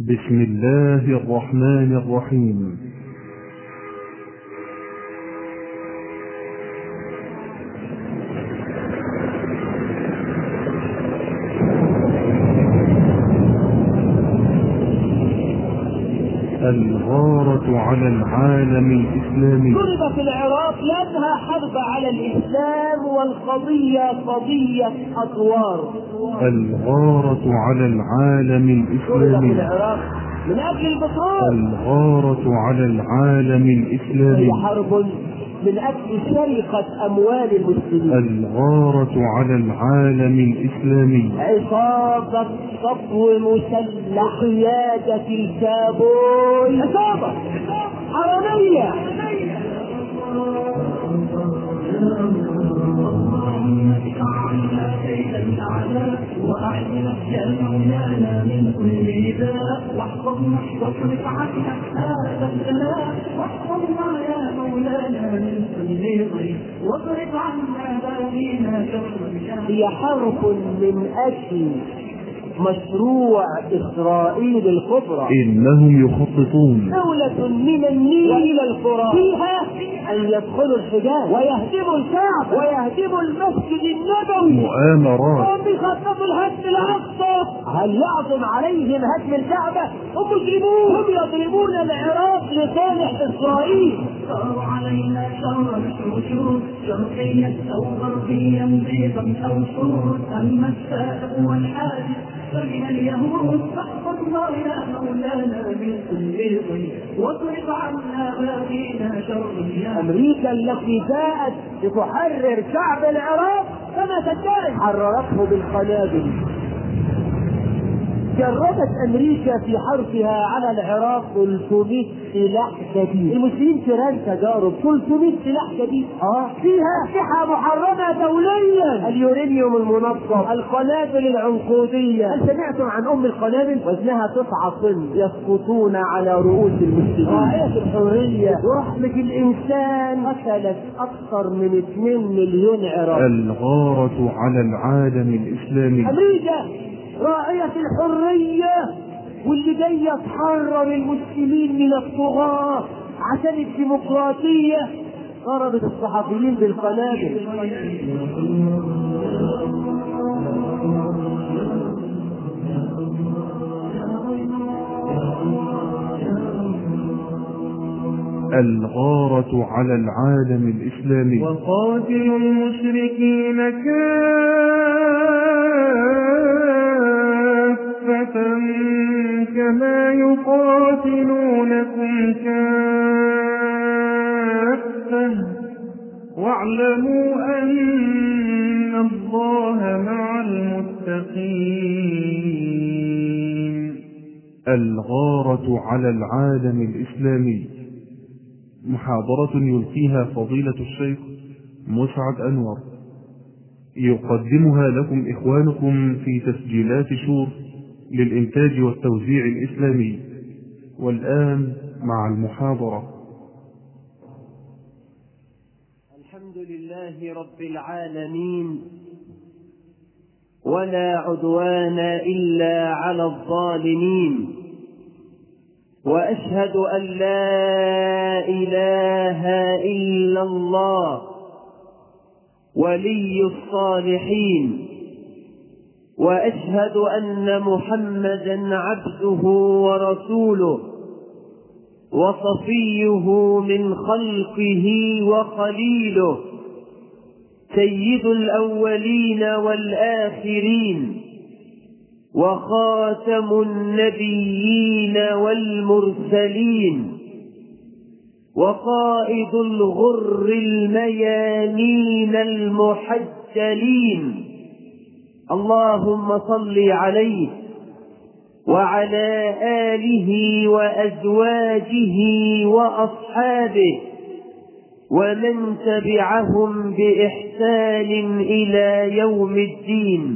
بسم الله الرحمن الرحيم. الغارة على العالم الإسلامي. ضرب في العراق لأنها حرب على الإسلام، والقضية قضية أطوار. الغارة على العالم ضرب في الإسلامي. العراق من أجل البترول. الغارة على العالم الإسلامي. هي حرب من أجل سرقة أموال المسلمين. الغارة على العالم الإسلامي. عصابة صفو مسلح قيادة الكابول، عصابة حرامية. وأحسن يا مولانا من كل داء، واحفظنا واصرف عنا هذا البلاء، واحفظنا يا مولانا من كل ضيق، واصرف عنا باغينا شر. هي حرب من أجل مشروع إسرائيل الكبرى. إنهم يخططون دولة من النيل إلى القرى فيها أن يدخلوا الحجاز ويهدموا الكعبة ويهدموا المسجد النبوي. مؤامرات. هم بيخططوا الهدم الأقصى. هل يعظم عليهم هدم الكعبة؟ هم مجرمون، هم يضربون العراق لصالح إسرائيل. صاروا علينا شر الشرور، شرقيا أو غربيا بيضا أو سور، أما السائق والحادث فمن اليهود، فاحفظنا يا مولانا من كل ضيق، واصرف عنا باغينا شر. أمريكا التي جاءت لتحرر شعب العراق كما تدعي حررته بالقنابل. جربت أمريكا في حربها على العراق 300 سلاح جديد. المسلمين تيران تجارب 300 سلاح جديد فيها أسلحة محرمة دوليا، اليورانيوم المنظم، القنابل العنقودية. هل سمعتم عن أم القنابل؟ وزنها 9 طن، يسقطون على رؤوس المسلمين. راعية الحرية ورحمة الإنسان قتلت أكثر من 2 مليون عراقي. الغارة على العالم الإسلامي. أمريكا راعية الحرية واللي جاية تحرر المسلمين من الطغاة عشان الديمقراطية، ضربت الصحفيين بالقنابل. الغارة على العالم الإسلامي. وقاتلوا المشركين كافة كما يقاتلونكم كافة، واعلموا أن الله مع المتقين. الغارة على العالم الإسلامي. محاضرة يلقيها فضيلة الشيخ مسعد أنور، يقدمها لكم إخوانكم في تسجيلات شور للإنتاج والتوزيع الإسلامي. والآن مع المحاضرة. الحمد لله رب العالمين، ولا عدوان إلا على الظالمين، وأشهد أن لا إله إلا الله ولي الصالحين، وأشهد أن محمدا عبده ورسوله وصفيه من خلقه وخليله، سيد الأولين والآخرين، وخاتم النبيين والمرسلين، وقائد الغر الميامين المحجلين. اللهم صل عليه وعلى آله وأزواجه وأصحابه ومن تبعهم بإحسان إلى يوم الدين.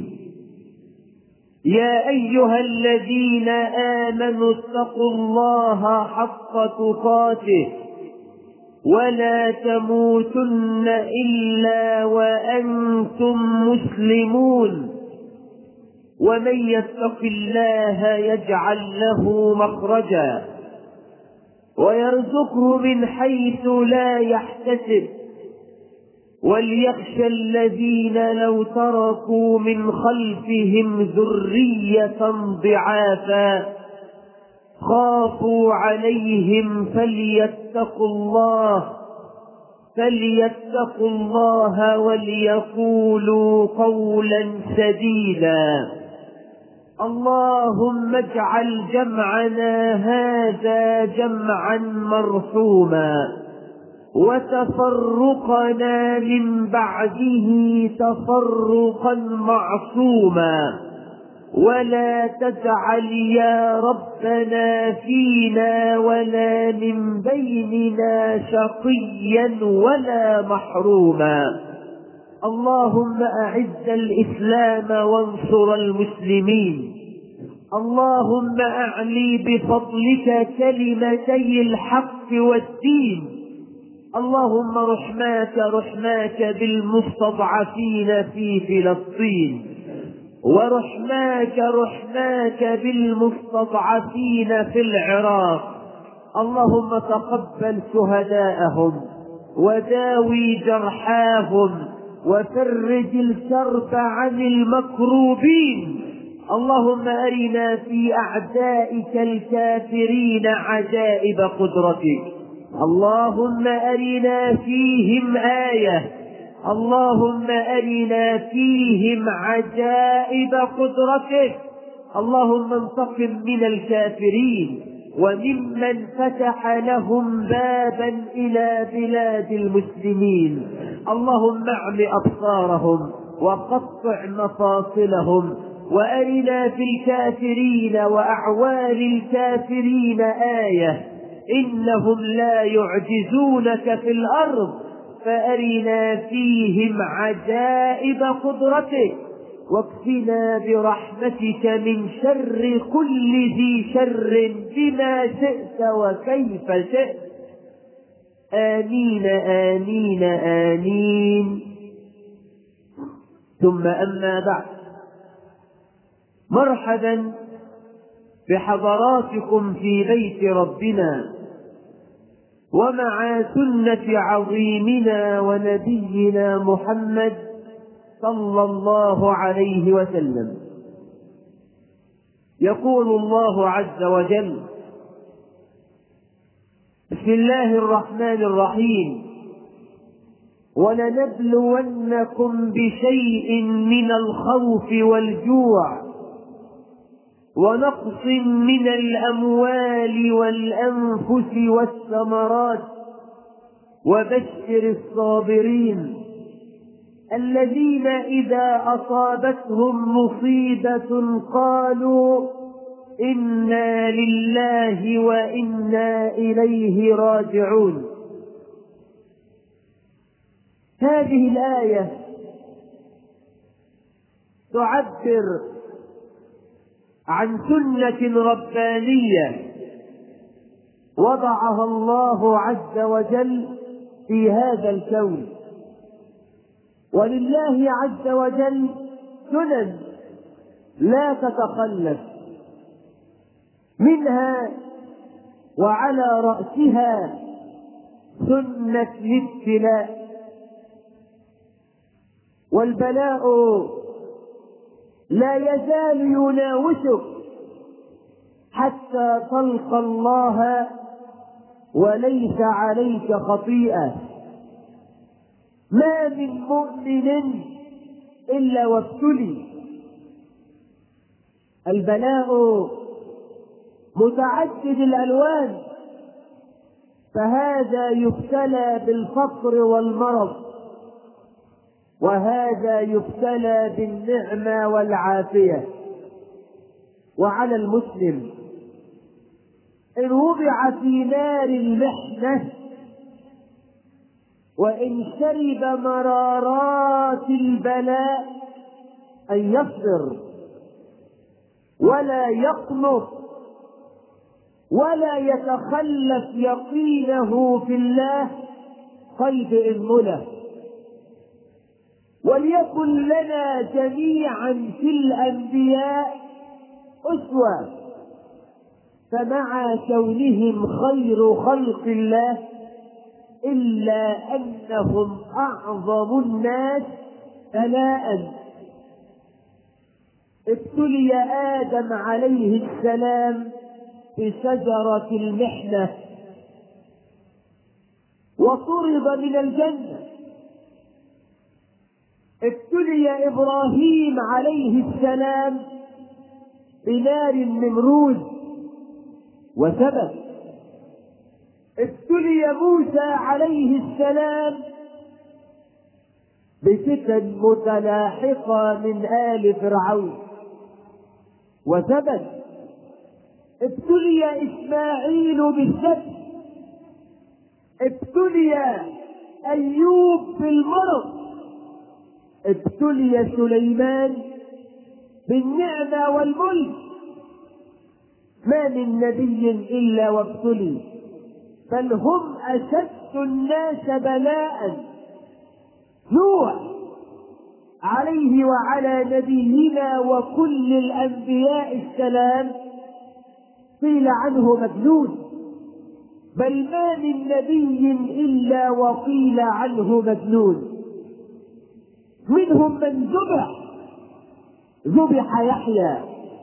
يا أيها الذين آمنوا اتقوا الله حق تقاته ولا تموتن إلا وأنتم مسلمون. ومن يتق الله يجعل له مخرجا ويرزقه من حيث لا يحتسب وليخشى الذين لو تركوا من خلفهم ذرية ضعافا خافوا عليهم فليتقوا الله وليقولوا قولا سديدا. اللهم اجعل جمعنا هذا جمعا مرحوما وتفرقنا من بعده تفرقا معصوما ولا تجعل يا ربنا فينا ولا من بيننا شقيا ولا محروما. اللهم أعز الإسلام وانصر المسلمين. اللهم أعلي بفضلك كلمتي الحق والدين. اللهم رحماك بالمستضعفين في فلسطين ورحماك بالمستضعفين في العراق. اللهم تقبل شهداءهم وداوي جرحاهم وفرج الكرب عن المكروبين. اللهم أرنا في أعدائك الكافرين عجائب قدرتك. اللهم أرنا فيهم آية. اللهم أرنا فيهم عجائب قدرتك. اللهم انتقم من الكافرين وممن فتح لهم بابا إلى بلاد المسلمين. اللهم اعم أبصارهم وقطع مفاصلهم وأرنا في الكافرين وأعوان الكافرين آية. إنهم لا يعجزونك في الأرض فأرنا فيهم عجائب قدرتك واكفنا برحمتك من شر كل ذي شر بما شئت وكيف شئت. آمين آمين آمين. ثم أما بعد، مرحبا بحضراتكم في بيت ربنا ومع سنة عظيمنا ونبينا محمد صلى الله عليه وسلم. يقول الله عز وجل: بسم الله الرحمن الرحيم: ولنبلونكم بشيء من الخوف والجوع ونقص من الأموال والأنفس والثمرات وبشر الصابرين الذين إذا أصابتهم مصيبة قالوا إنا لله وإنا إليه راجعون. هذه الآية تعبر عن سنة ربانية وضعها الله عز وجل في هذا الكون. ولله عز وجل سنن لا تتخلف، منها وعلى رأسها سنة الابتلاء. والبلاء لا يزال يناوشك حتى تلقى الله وليس عليك خطيئة. ما من مؤمن إلا وابتلي. البلاء متعدد الألوان، فهذا يبتلى بالفقر والمرض، وهذا يبتلى بالنعمة والعافية. وعلى المسلم إن وضع في نار المحنة وإن شرب مرارات البلاء أن يصبر ولا يقنط ولا يتخلف يقينه في الله قيد إنه له. وليكن لنا جميعا في الأنبياء أسوة. فمع كونهم خير خلق الله إلا أنهم أعظم الناس بلاء. ابتلي آدم عليه السلام بشجرة المحنة وطرد من الجنة. ابتلي إبراهيم عليه السلام بنار النمرود وثبت. ابتلي موسى عليه السلام بفتن متلاحقة من آل فرعون وثبت. ابتلي إسماعيل بالسبت. ابتلي أيوب بالمرض. ابتلي سليمان بالنعمة والملك. ما من نبي إلا وابتلي، بل هم أشد الناس بلاء. نوح عليه وعلى نبينا وكل الأنبياء السلام قيل عنه مجنون، بل ما من نبي إلا وقيل عنه مجنون. منهم من ذبح يحيى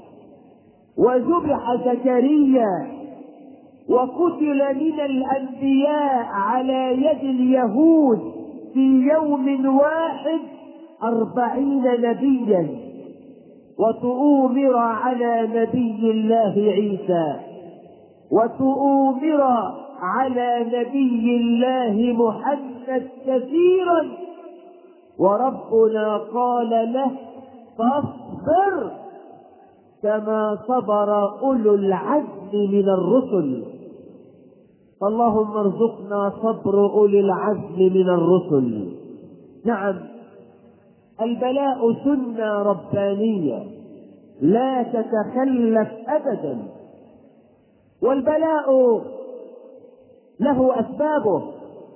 وذبح زكريا، وقتل من الأنبياء على يد اليهود في يوم واحد 40 نبيا، وتؤمر على نبي الله عيسى، وتؤمر على نبي الله محمد كثيرا، وربنا قال له فاصبر كما صبر أولو العزم من الرسل. فاللهم ارزقنا صبر أولي العزم من الرسل. نعم، البلاء سنة ربانية لا تتخلف أبدا، والبلاء له أسبابه.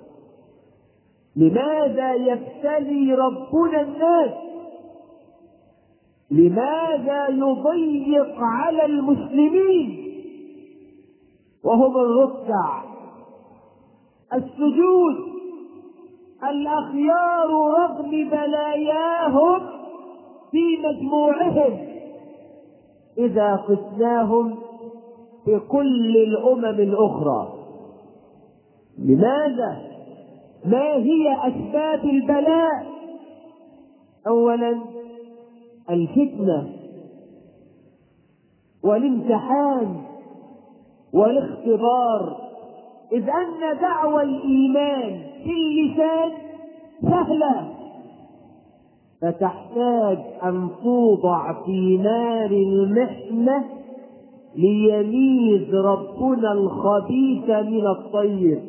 لماذا يبتلي ربنا الناس؟ لماذا يضيق على المسلمين وهم الركع السجود الأخيار رغم بلاياهم في مجموعهم إذا قسناهم بكل الأمم الأخرى؟ لماذا؟ ما هي أسباب البلاء؟ أولا الفتنة والامتحان والاختبار، إذ أن دعوى الإيمان في اللسان سهلة، فتحتاج أن توضع في نار المحنة ليميز ربنا الخبيث من الطيب.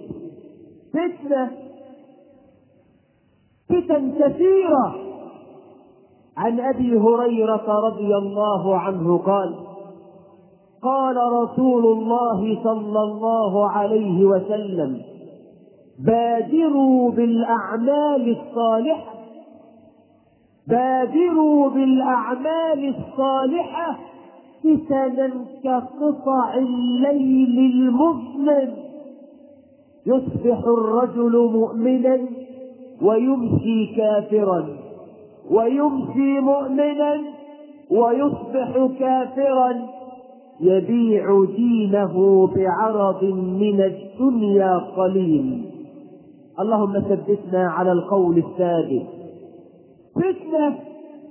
فتن كثيرة. عن أبي هريرة رضي الله عنه قال: قال رسول الله صلى الله عليه وسلم: بادروا بالأعمال الصالحة، بادروا بالأعمال الصالحة فتنا كقطع الليل المظلم، يصبح الرجل مؤمنا ويمسي كافرا، ويمسي مؤمنا ويصبح كافرا، يبيع دينه بعرض من الدنيا قليل. اللهم ثبتنا على القول الثابت. فتنة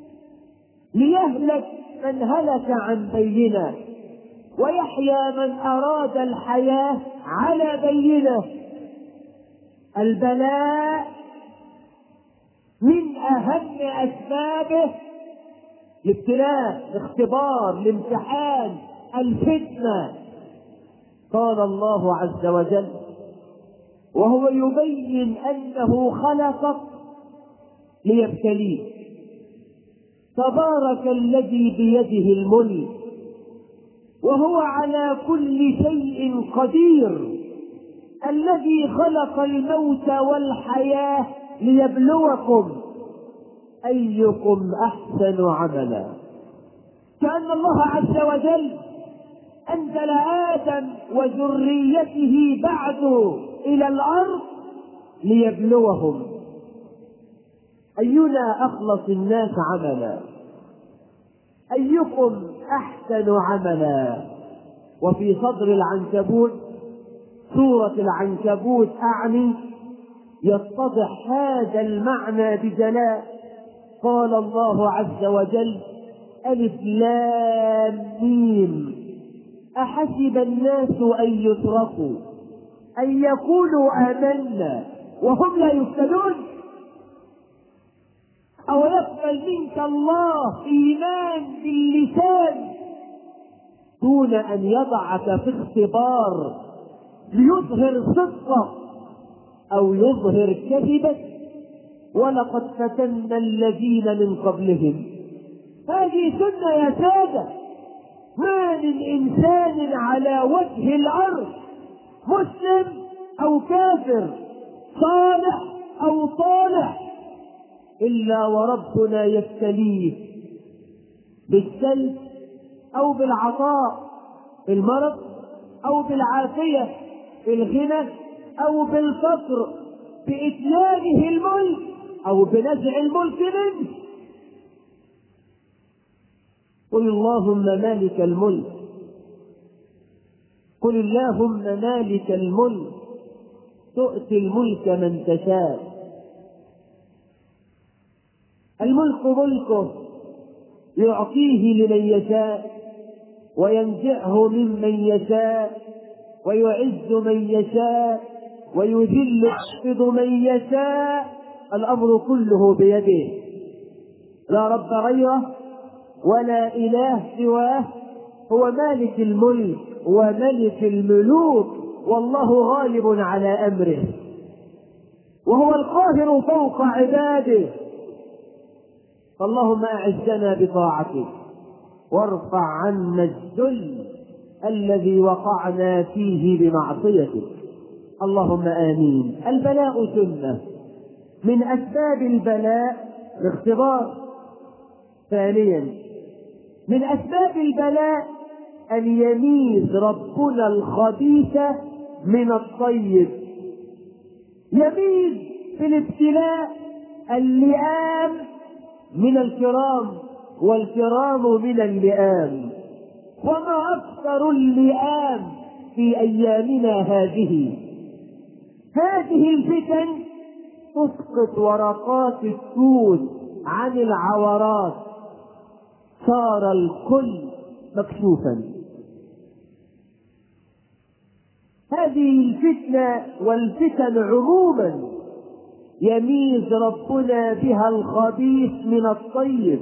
ليهلك من هلك عن بينة، ويحيى من أراد الحياة على بينة. البلاء من أهم أسبابه الابتلاء، الاختبار، الامتحان، الفتنة. قال الله عز وجل وهو يبين أنه خلقك ليبتليك: تبارك الذي بيده الملك وهو على كل شيء قدير، الذي خلق الموت والحياة ليبلوكم أيكم أحسن عملا. كأن الله عز وجل أنزل آدم وذريته بعد إلى الأرض ليبلوهم أينا أخلص الناس عملا، أيكم أحسن عملا. وفي صدر العنكبوت، سورة العنكبوت أعني، يتضح هذا المعنى بجلاء. قال الله عز وجل: ألف لام ميم، أحسب الناس أن يتركوا أن يقولوا آمنا وهم لا يفتنون؟ أو يقبل منك الله إيمان باللسان دون أن يضعك في اختبار ليظهر صدقك أو يظهر كذبك؟ ولقد فتنا الذين من قبلهم. هذه سنة يا سادة. ما من إنسان على وجه الأرض، مسلم أو كافر، صالح أو طالح، إلا وربنا يبتليه بالسلب أو بالعطاء، بالمرض أو بالعافية، بالغنى أو بالفقر، بإتيانه الملك أو بنزع الملك منه. قل اللهم مالك الملك، قل اللهم مالك الملك تؤتي الملك من تشاء. الملك ملكه يعطيه لمن يشاء وينزعه ممن يشاء، ويعز من يشاء ويذل ويخفض من يشاء. الأمر كله بيده، لا رب غيره ولا إله سواه. هو مالك الملك وملك الملوك، والله غالب على أمره، وهو القاهر فوق عباده. فاللهم أعزنا بطاعتك وارفع عنا الذل الذي وقعنا فيه بمعصيتك، اللهم آمين. البلاء سنة، من أسباب البلاء الاختبار. ثانيا، من أسباب البلاء أن يميز ربنا الخبيث من الطيب. يميز في الابتلاء اللئام من الكرام والكرام من اللئام. وما أكثر اللئام في أيامنا هذه. هذه الفتن تسقط ورقات السود عن العورات، صار الكل مكشوفا. هذه الفتنة والفتن عموما يميز ربنا بها الخبيث من الطيب.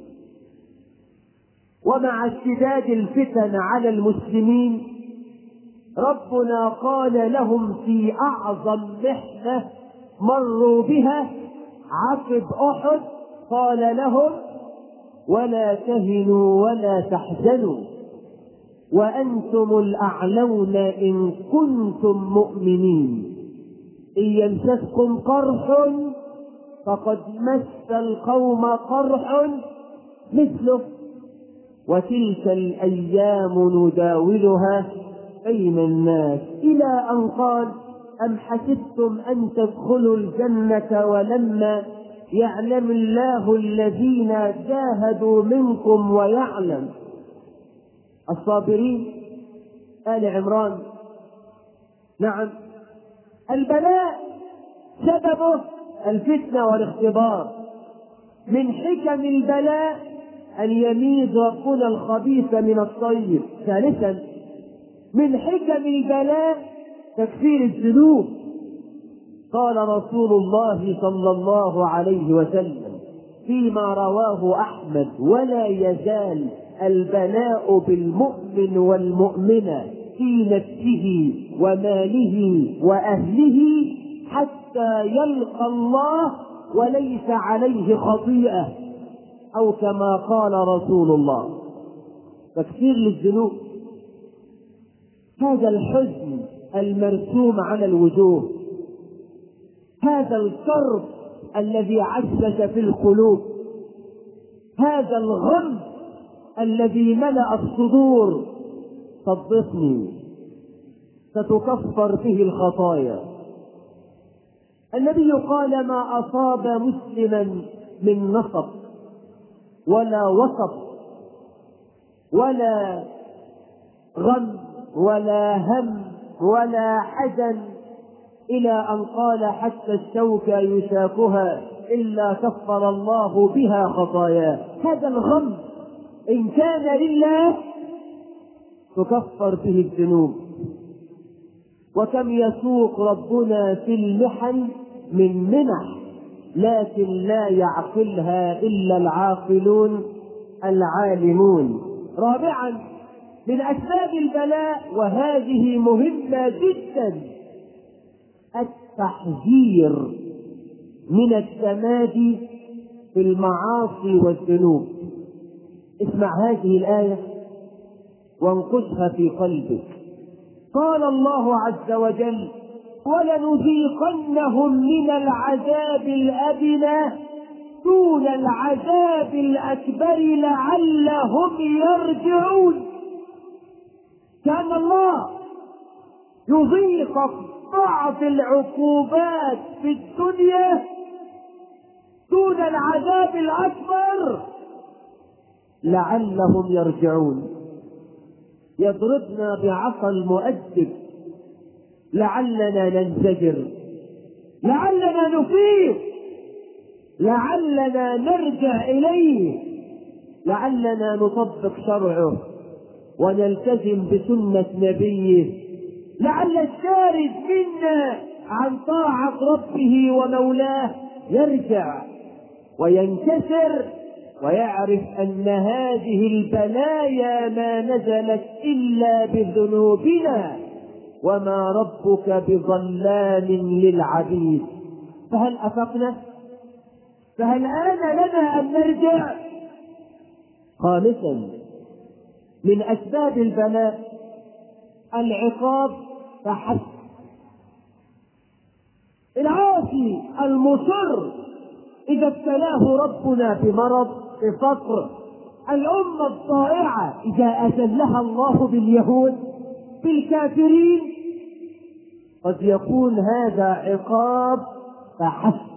ومع اشتداد الفتن على المسلمين ربنا قال لهم في أعظم محنة مروا بها عقب أحد، قال لهم: ولا تهنوا ولا تحزنوا وأنتم الأعلون إن كنتم مؤمنين، إن يمسسكم قرح فقد مس القوم قرح مثله، وتلك الأيام نداولها بين الناس، إلى أن قال: أم حسبتم أن تدخلوا الجنة ولما يعلم الله الذين جاهدوا منكم ويعلم الصابرين. آل عمران. نعم، البلاء سببه الفتنة والاختبار. من حكم البلاء أن يميز ربنا الخبيث من الطيب. ثالثا، من حكم البلاء تكفير الذنوب. قال رسول الله صلى الله عليه وسلم فيما رواه أحمد: ولا يزال البلاء بالمؤمن والمؤمنة في نفسه وماله وأهله حتى يلقى الله وليس عليه خطيئة، أو كما قال رسول الله. تكفير للذنوب. هذا الحزن المرسوم على الوجوه، هذا الكرب الذي عشش في القلوب، هذا الغم الذي ملأ الصدور، صدقني ستكفر به الخطايا. النبي قال: ما أصاب مسلما من نصب ولا وصب ولا غم ولا هم ولا حزن، إلى أن قال: حتى الشوكة يشاكها إلا كفر الله بها خطاياه. هذا الغم إن كان لله تكفر به الذنوب. وكم يسوق ربنا في المحن من منح، لكن لا يعقلها إلا العاقلون العالمون. رابعا من أسباب البلاء، وهذه مهمة جدا، التحذير من التمادي في المعاصي والذنوب. اسمع هذه الآية وانقشها في قلبك. قال الله عز وجل: ولنذيقنهم من العذاب الأدنى دون العذاب الأكبر لعلهم يرجعون. كأن الله يذيق بعض العقوبات في الدنيا دون العذاب الأكبر لعلهم يرجعون. يضربنا بعصا المؤدب لعلنا ننزجر، لعلنا نفيق، لعلنا نرجع إليه، لعلنا نطبق شرعه ونلتزم بسنة نبيه، لعل الشارد منا عن طاعة ربه ومولاه يرجع وينكسر ويعرف أن هذه البلايا ما نزلت إلا بذنوبنا وما ربك بظلام للعبيد. فهل أفقنا؟ فهل آن لنا أن نرجع؟ خامسا من أسباب البلاء العقاب فحسب. العاصي المصر إذا ابتلاه ربنا بمرض بفقر، الأمة الضائعة إذا أذلها الله باليهود بالكافرين، قد يكون هذا عقاب فحسب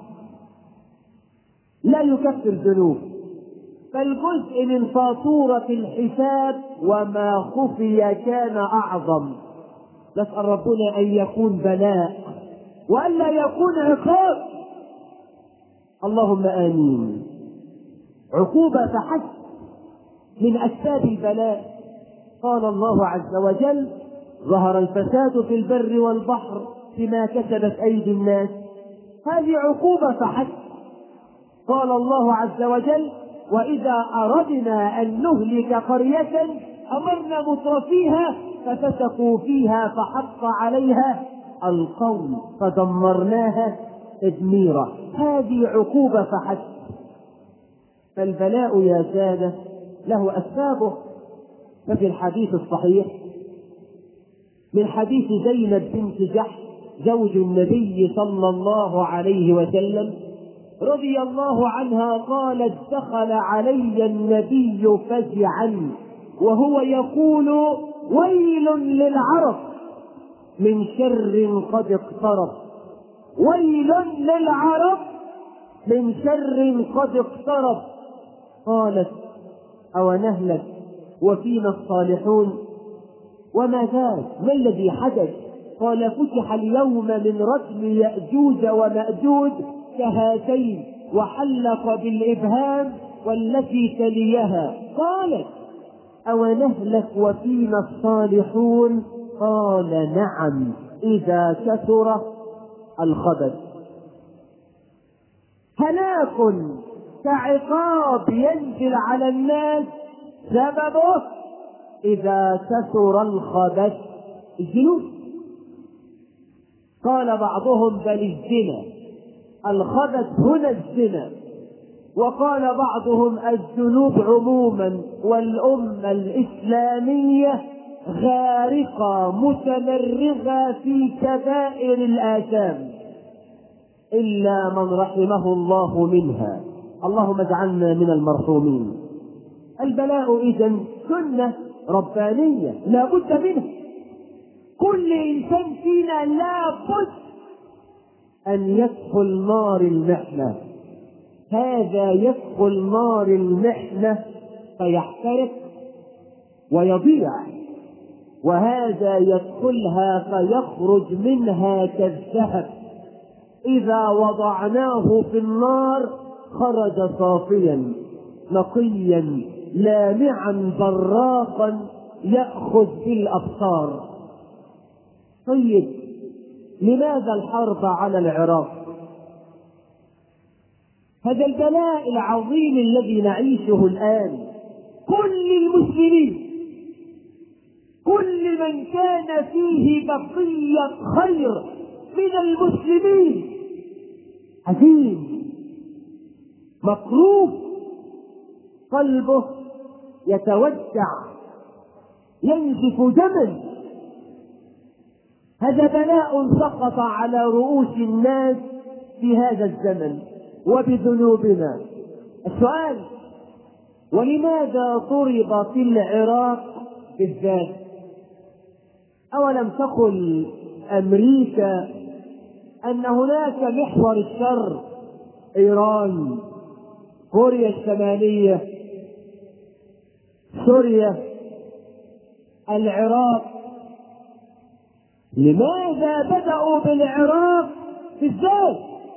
لا يكفر ذنوب، بل جزء من فاتورة الحساب، وما خفي كان أعظم. نسأل ربنا أن يكون بلاء وألا يكون عقاب، اللهم آمين. عقوبة فحسب من أسباب البلاء. قال الله عز وجل: ظهر الفساد في البر والبحر بما كسبت أيدي الناس. هذه عقوبة فحسب. قال الله عز وجل: وإذا أردنا أن نهلك قرية أمرنا مترفيها ففسقوا فيها فحق عليها القول فدمرناها تدميرا. هذه عقوبة فحسب. فالبلاء يا سادة له أسبابه. ففي الحديث الصحيح من حديث زينب بنت جحش زوج النبي صلى الله عليه وسلم رضي الله عنها قالت: دخل علي النبي فزعا وهو يقول: ويل للعرب من شر قد اقترب، ويل للعرب من شر قد اقترب. قالت: أو نهلك وفينا الصالحون؟ وما ذاك؟ ما الذي حدث؟ قال: فتح اليوم من رجم يأجوج ومأجوج كهاتين، وحلق بالإبهام والتي تليها. قالت: أو نهلك وفينا الصالحون؟ قال: نعم، إذا كثر الخبث. هلاك كعقاب ينزل على الناس سببه إذا كثر الخبث الذنوب. قال بعضهم: بل الزنا، الخبث هنا الزنا. وقال بعضهم: الذنوب عموما، والأمة الإسلامية غارقة متمرغة في كبائر الآثام. إلا من رحمه الله منها. اللهم اجعلنا من المرحومين. البلاء إذن سنة ربانية لا بد منها. كل إنسان فينا لا بد أن يدخل نار المحنة. هذا يدخل نار المحنة فيحترق ويضيع، وهذا يدخلها فيخرج منها كالذهب. إذا وضعناه في النار خرج صافيا نقيا لامعا براقا يأخذ بالأبصار. طيب، لماذا الحرب على العراق؟ هذا البلاء العظيم الذي نعيشه الآن، كل المسلمين، كل من كان فيه بقية خير من المسلمين حزين مكروب، قلبه يتوجع ينزف دما. هذا بلاء سقط على رؤوس الناس في هذا الزمن وبذنوبنا. السؤال: ولماذا ضرب في العراق بالذات؟ أولم تقل أمريكا أن هناك محور الشر إيران، كوريا الشمالية، سوريا، العراق؟ لماذا بدأوا بالعراق بالذات؟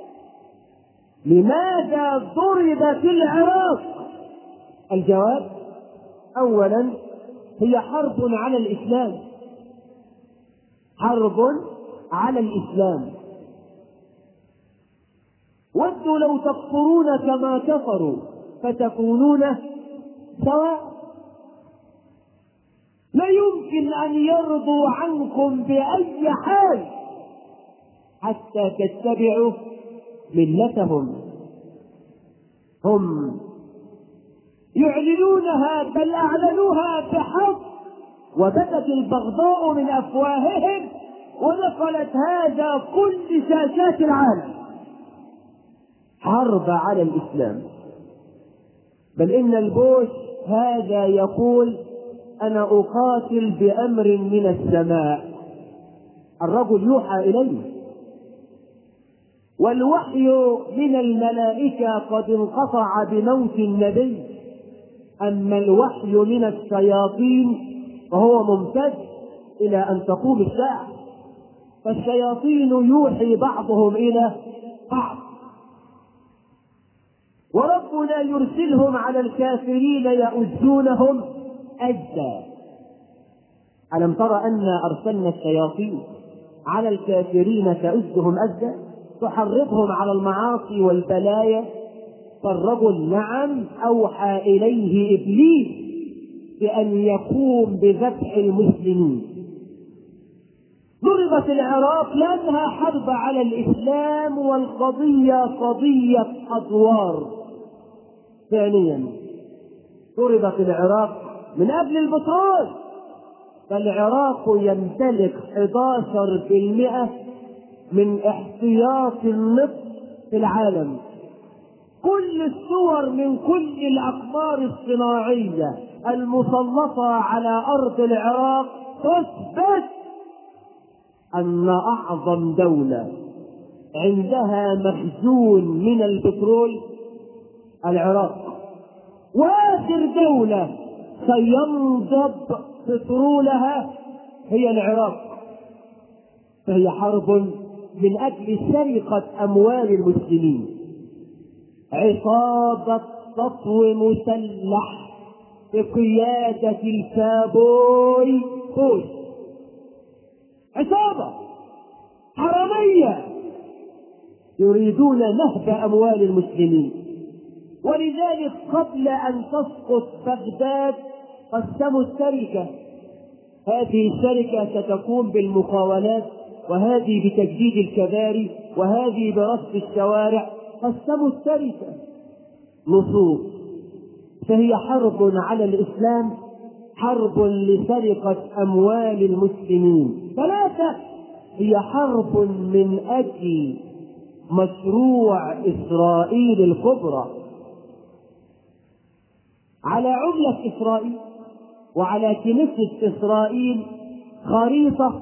لماذا ضرب في العراق؟ الجواب: أولا، هي حرب على الإسلام، حرب على الإسلام. ودوا لو تكفرون كما كفروا فتكونون سواء. لا يمكن أن يرضوا عنكم بأي حال حتى تتبعوا ملتهم. هم يعلنونها، بل أعلنوها بحق، وبدت البغضاء من أفواههم، ونقلت هذا كل شاشات العالم. حرب على الإسلام. بل إن البوش هذا يقول: أنا أقاتل بأمر من السماء. الرجل يوحى إليه، والوحي من الملائكة قد انقطع بموت النبي، أما الوحي من الشياطين فهو ممتد إلى أن تقوم الساعة. فالشياطين يوحي بعضهم إلى بعض، وربنا يرسلهم على الكافرين يؤذونهم أجدا. ألم تر أن أرسلنا الشياطين على الكافرين تؤذهم أجدا، تحرضهم على المعاصي والبلايا؟ فالرجل نعم أوحى إليه إبليس بأن يقوم بذبح المسلمين. ضربت العراق لأنها حرب على الإسلام، والقضية قضية أدوار. ثانيا، ضربت العراق من أجل البترول، فالعراق يمتلك 11% من احتياط النفط في العالم. كل الصور من كل الأقمار الصناعية المسلطة على أرض العراق تثبت أن أعظم دولة عندها مخزون من البترول العراق، وآخر دولة سينضب بترولها هي العراق. فهي حرب من أجل سرقة أموال المسلمين. عصابة سطو مسلح بقيادة الكابوي بوش، عصابة حرامية يريدون نهب أموال المسلمين. ولذلك قبل أن تسقط بغداد قسموا الشركة. هذه الشركة ستقوم بالمقاولات، وهذه بتجديد الكباري، وهذه برصف الشوارع. قسموا الشركة نصوص. فهي حرب على الإسلام، حرب لسرقة أموال المسلمين. ثلاثة، هي حرب من أجل مشروع إسرائيل الكبرى. على عملة إسرائيل وعلى كنيسة إسرائيل خريطة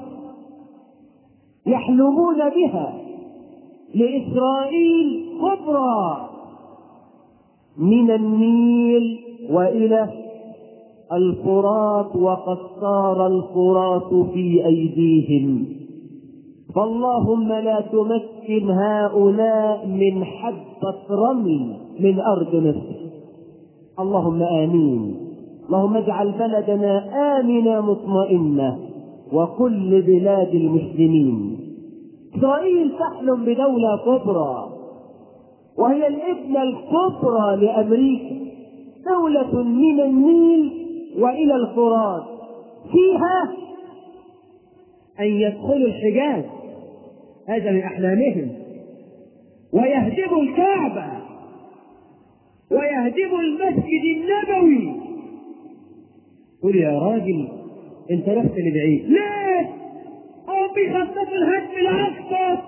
يحلمون بها لإسرائيل كبرى من النيل وإلى الفرات، وقد صار الفرات في أيديهم. فاللهم لا تمكن هؤلاء من حبة رمل من أرض مصر. اللهم آمين. اللهم اجعل بلدنا آمنة مطمئنة وكل بلاد المسلمين. إسرائيل تحلم بدولة كبرى، وهي الابنة الكبرى لأمريكا، دولة من النيل وإلى الفرات، فيها أن يدخلوا الحجاز، هذا من أحلامهم، ويهدموا الكعبة ويهدموا المسجد النبوي. قل يا راجل انت رحت لبعيد، ليه؟ هم بيخططوا الهدم الأكبر.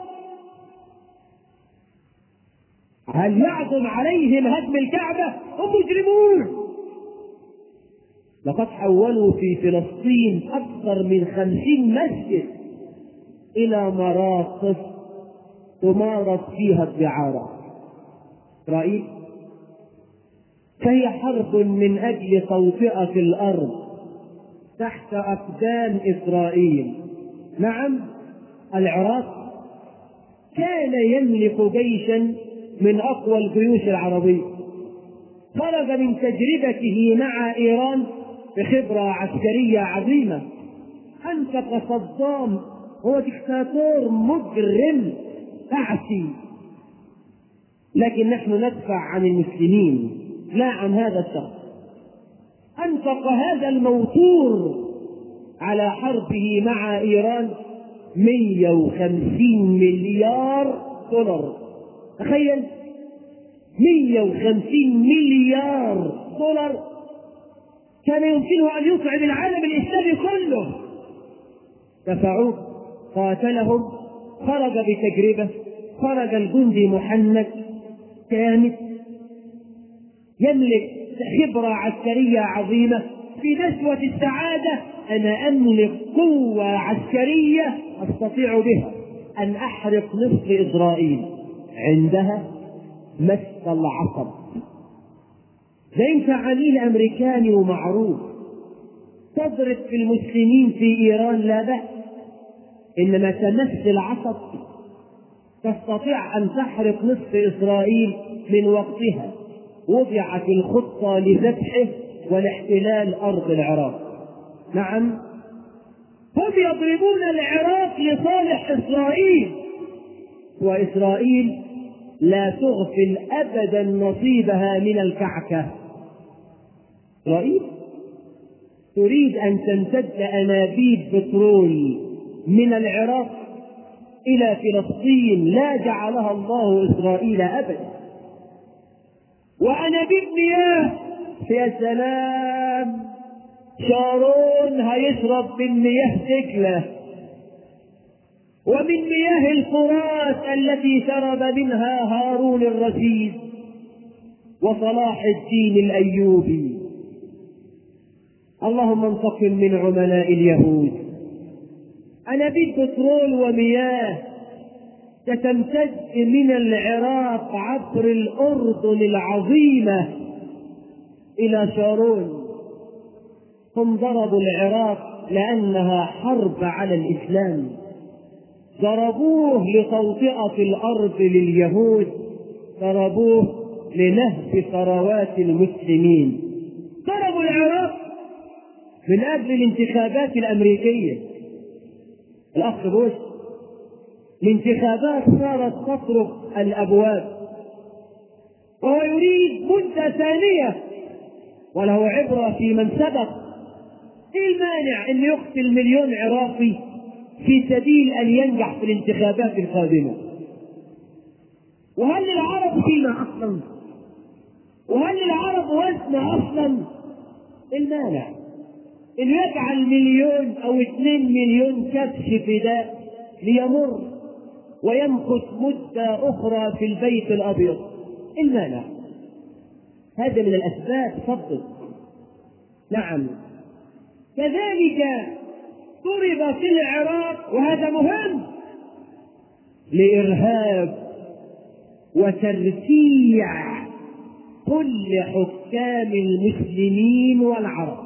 هل يعظم عليهم هدم الكعبة؟ هم مجرمون. لقد حولوا في فلسطين أكثر من 50 مسجد إلى مراقص تمارس فيها الدعارة. إسرائيل فهي حرب من أجل توطئة الأرض تحت أقدام إسرائيل. نعم، العراق كان يملك جيشا من أقوى الجيوش العربية، خرج من تجربته مع إيران بخبرة عسكرية عظيمة. أنفق صدام، هو دكتاتور مجرم تعسي، لكن نحن ندفع عن المسلمين لا عن هذا الشخص. أنفق هذا الموتور على حربه مع إيران 150 مليار دولار. تخيل، 150 مليار دولار كان يمكنه أن يطعم العالم الإسلامي كله. دفعوه، قاتلهم، خرج بتجربة، خرج الجندي محنك كامل يملك خبرة عسكرية عظيمة. في نشوة السعادة أنا أملك قوة عسكرية أستطيع بها أن أحرق نصف إسرائيل. عندها مس العصب، زي عميل أمريكاني ومعروف، تضرب في المسلمين في إيران لا بأس، إنما تمس العصب تستطيع أن تحرق نصف إسرائيل من وقتها. وضعت الخطة لذبحه ولاحتلال أرض العراق. نعم، هم يضربون العراق لصالح إسرائيل، وإسرائيل لا تغفل أبدا نصيبها من الكعكة. إسرائيل تريد أن تمتد أنابيب بترول من العراق إلى فلسطين لا جعلها الله إسرائيل أبدا، وأنابيب مياه. يا سلام، شارون هيشرب من مياه دجلة ومن مياه الفرات التي شرب منها هارون الرشيد وصلاح الدين الأيوبي. اللهم انتقم من عملاء اليهود. أنابيب بترول ومياه تتمتد من العراق عبر الأردن العظيمة إلى شارون. هم ضربوا العراق لأنها حرب على الإسلام، ضربوه لتوطئة الأرض لليهود، ضربوه لنهب ثروات المسلمين. ضربوا العراق من أجل الانتخابات الأمريكية. الأخ بوش، الانتخابات صارت تطرق الأبواب، وهو يريد مدة ثانية، وله عبرة في من سبق. ايه المانع ان يقتل 1,000,000 عراقي في سبيل ان ينجح في الانتخابات القادمة؟ وهل العرب فينا اصلا؟ وهل العرب وزن اصلا؟ المانع انه يجعل 1,000,000 أو 2,000,000 كبش فداء ليمر ويمكث مدة أخرى في البيت الأبيض. المانع هذا من الأسباب. صدق. نعم. كذلك ضرب في العراق، وهذا مهم، لإرهاب وترفيع كل حكام المسلمين والعرب.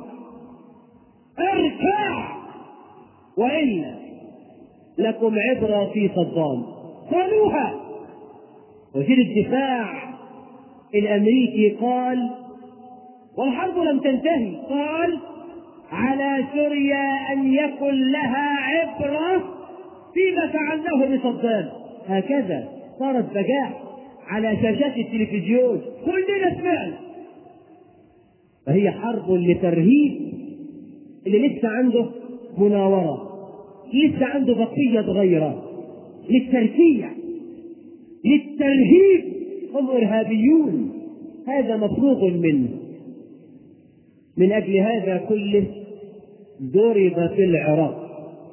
ارفع وإلا لكم عبرة في صدام. قالوها. وزير الدفاع الأمريكي قال، والحرب لم تنتهي، قال على سوريا أن يكن لها عبرة فيما فعلناه بصدام. هكذا صارت بجاح على شاشات التلفزيون، كلنا سمعنا. فهي حرب لترهيب اللي لسه عنده مناورة، لسه عنده بقية صغيرة، للتركيع، للترهيب. هم إرهابيون، هذا مفروغ منه. من أجل هذا كله ضرب في العراق.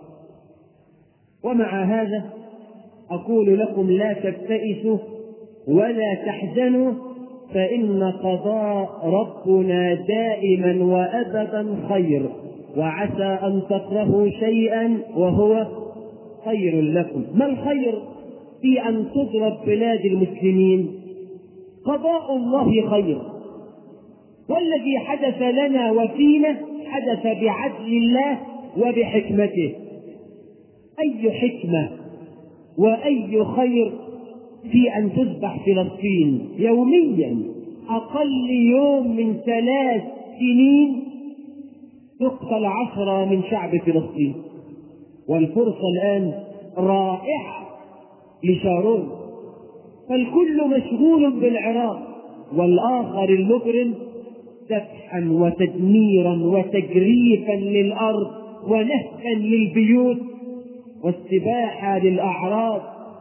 ومع هذا أقول لكم لا تبتئسوا ولا تحزنوا، فإن قضاء ربنا دائما وأبدا خير، وعسى أن تكرهوا شيئا وهو خير لكم. ما الخير في أن تضرب بلاد المسلمين؟ قضاء الله خير، والذي حدث لنا وفينا حدث بعدل الله وبحكمته. أي حكمة وأي خير في أن تذبح فلسطين يوميا؟ أقل يوم من 3 سنين تقتل 10 من شعب فلسطين، والفرصة الآن رائعة لشارون. فالكل مشغول بالعراق، والآخر المجرم ذبحا وتدميرا وتجريفا للأرض ونهبا للبيوت واستباحة للأعراض.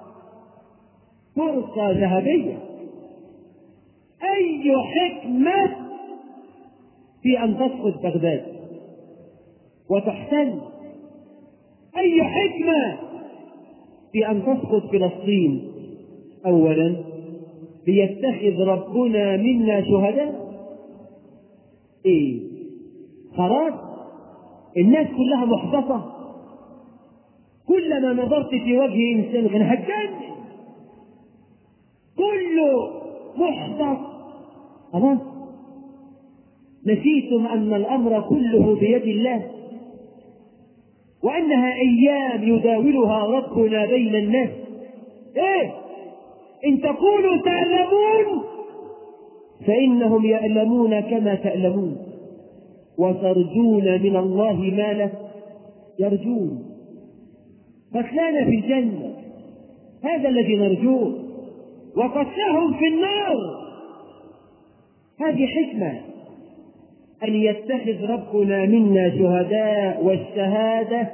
فرصة ذهبية. أي حكمة في أن تسقط بغداد وتحتل؟ أي حكمة في أن تسقط فلسطين؟ أولا ليتخذ ربنا منا شهداء. إيه؟ خلاص الناس كلها محبطة. كلما نظرت في وجه إنسان كان هجان، كله محبط. خلاص نسيتم أن الأمر كله بيد الله، وأنها أيام يداولها ربنا بين الناس. إيه؟ إن تقولوا تعلمون فإنهم يعلمون كما تألمون، وترجون من الله ما لا يرجون. قتلانا في الجنة هذا الذي نرجوه، وقتلهم في النار. هذه حكمة أن يتخذ ربنا منا شهداء، والشهادة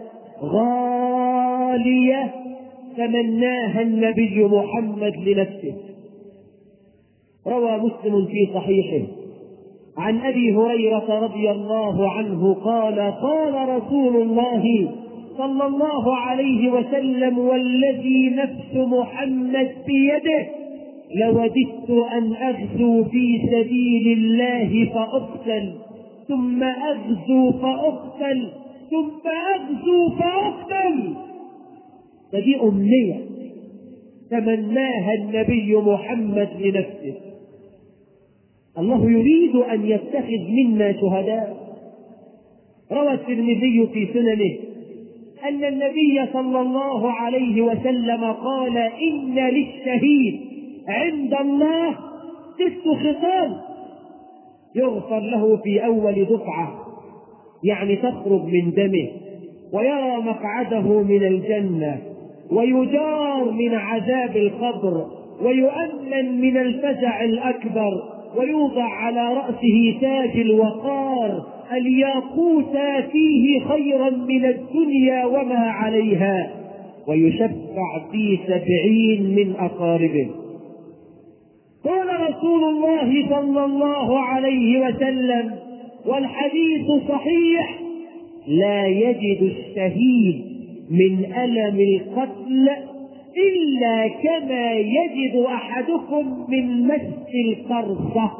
غالية تمناها النبي محمد لنفسه. روى مسلم في صحيحه عن أبي هريرة رضي الله عنه قال قال رسول الله صلى الله عليه وسلم: والذي نفس محمد بيده لوددت أن أغزو في سبيل الله فأقتل، ثم أغزو فأقتل، ثم أغزو فأقتل. فدي أمنية تمناها النبي محمد لنفسه. الله يريد أن يتخذ منا شهداء. روى الترمذي في سننه أن النبي صلى الله عليه وسلم قال: إن للشهيد عند الله 6 خصال يغفر له في أول دفعة، يعني تخرج من دمه، ويرى مقعده من الجنة، ويجار من عذاب القبر، ويؤمن من الفزع الأكبر، ويوضع على رأسه تاج الوقار الياقوت فيه خيرا من الدنيا وما عليها، ويشفع في 70 من أقاربه. قال رسول الله صلى الله عليه وسلم، والحديث صحيح: لا يجد الشهيد من ألم القتل إلا كما يجد أحدكم من مس الفرصة.